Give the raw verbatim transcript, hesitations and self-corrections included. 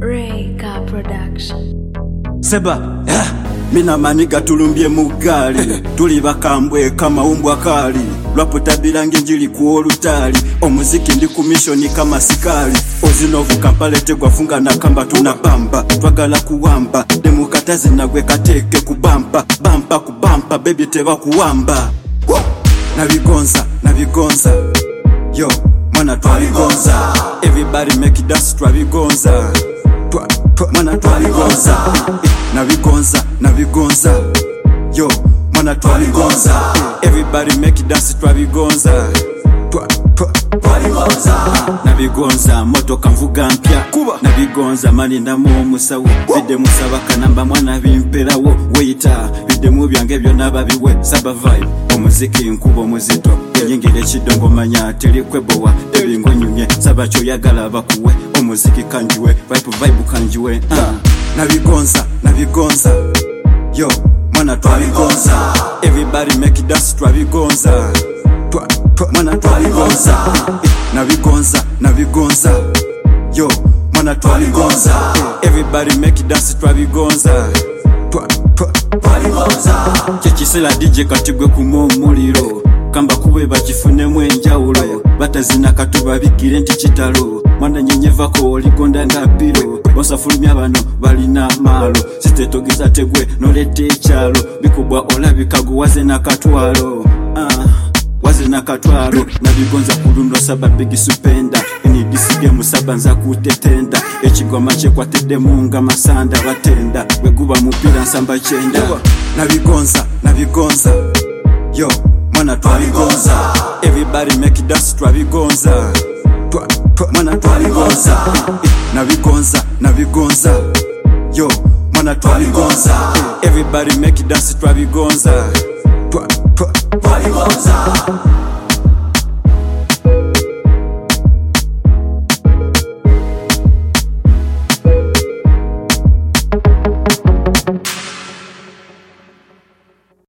Reka Production. Seba, yeah. Mina maniga tulumbye mugali tuli bakambwe kama umbwa kali lwapo tabilangi njili kuolutali omuziki ndi kumishoni kama sikali ozinovu kampalete gwafunga na kamba tunabamba twagala kuwamba demukatazi nagwe kateke kubamba bamba kubamba baby teba kuwamba nabigonza nabigonza yo mana twabigonza everybody make it dance twabigonza mana twabigonza nabigonza nabigonza yo mana twabigonza everybody make it dance twabigonza twabigonza nabigonza motoka mvuga mpya nabigonza mani ndamu omusawo bide musaba kanamba mwana bimperawo weita bide mu byange byo nababiwe saba vibe omuziki nkubo muzito enyingire kidongo manya telikwebowa ebingonyumye saba kyo yagala bakuwe omuziki kanjiwe vibe vibe kanjiwe uh. nabigonza nabigonza yo mana twabigonza everybody make it dance twabigonza mana twabigonza nabigonza nabigonza yo mana twabigonza everybody make it dance twabigonza twabigonza kikisela D J katigwe kumomuliro kamba kuwe bakifunemu enjawulo batazina katuba bigire nti kitalo mwana nyenyevako oligonda nga biro basafulumya bano balina malo sitetogeza tegwe nolete ekyalo bikubwa olabikago waze nakatwalo ah waze nakatwalo nabigonza kulundo saba big supenda eni disige musaba nza kutetenda ekigoma kyekwatedde munga masanda batenda weguba mupira nsamba kyenda nabigonza nabigonza yo mana twabigonza everybody make it dance twabigonza mana twabigonza nabigonza nabigonza yo mana twabigonza everybody make it dance twabigonza